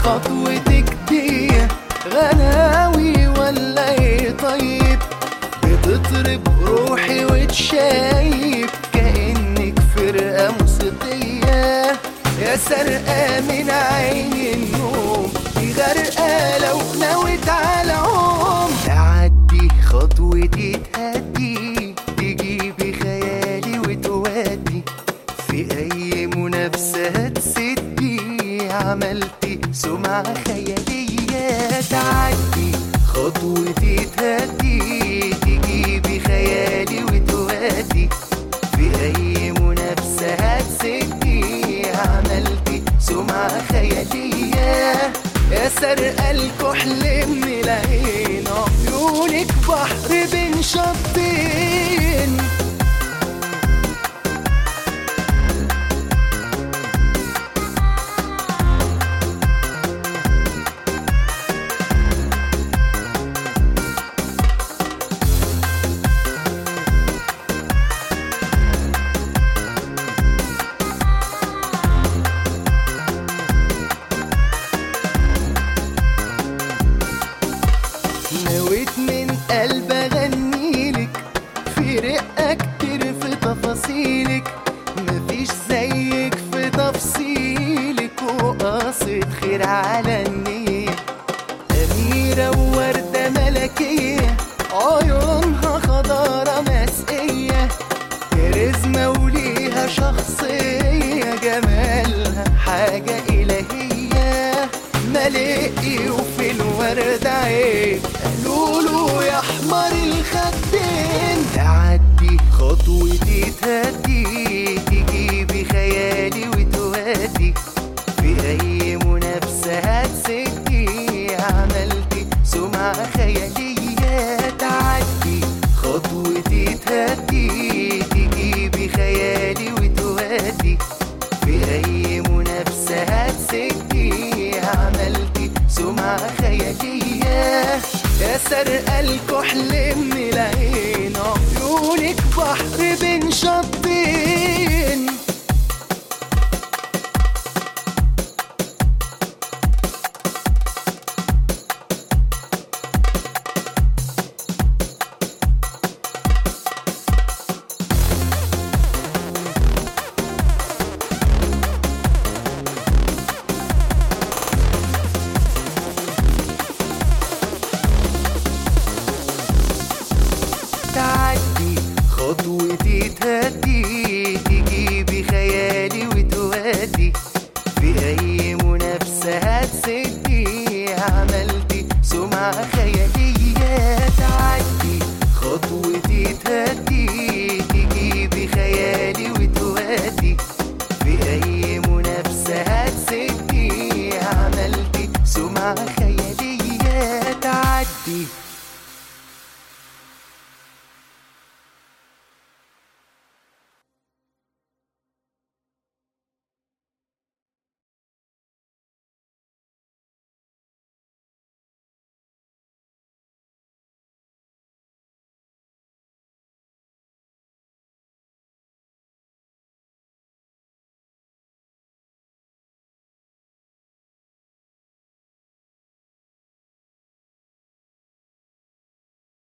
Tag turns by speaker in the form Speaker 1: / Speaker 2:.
Speaker 1: خطوتك دي غناوي ولا ايه؟ طيب بتطرب روحي وتشايب كأنك فرقة موسيقية، يا سرقة من عين النوم دي غرقة لو نويت على عوم. تعدي خطوتي تهدي تجيبي خيالي وتودي في أي منافسة هتسدي، عملتي سمعة خيالية. تعدي خطوتي تهدي تجيبي خيالي وتودي في أي منافسة هتسدي، عملتي سمعة خيالية. يا سرقة الكحل من العين عيونك بحر بين شطين. نويت من قلب اغنيلك في رقة كتير في تفاصيلك، مفيش زيك في تفصيلك وقاصد خير على النية. أميرة ووردة ملكية عيونها خضارة مسقية، كاريزما وليها شخصية جمالها حاجة إلهية. ملاقي وفي الورد عيب قالوله يا حمر الخدين. تعدي خطوتي تهدي تجيبي خيالي وتودي في أي منافسة هتسدي، عملتي سمعة خيالية. تعدي خطوتي تهدي تجيبي خيالي وتودي في أي منافسة هتسدي، عملتي سمعة خيالية. يا سرقة الكحل من العين عيونك بحر بين شطين. تعدي خطوتي تهدي تجيبي خيالي وتودي في أي منافسة هتسدي، عملتي سمعة خيالية. تعدي خطوتي تهدي تجيبي خيالي وتودي في أي منافسة هتسدي، عملتي سمعة خيالية. تعدي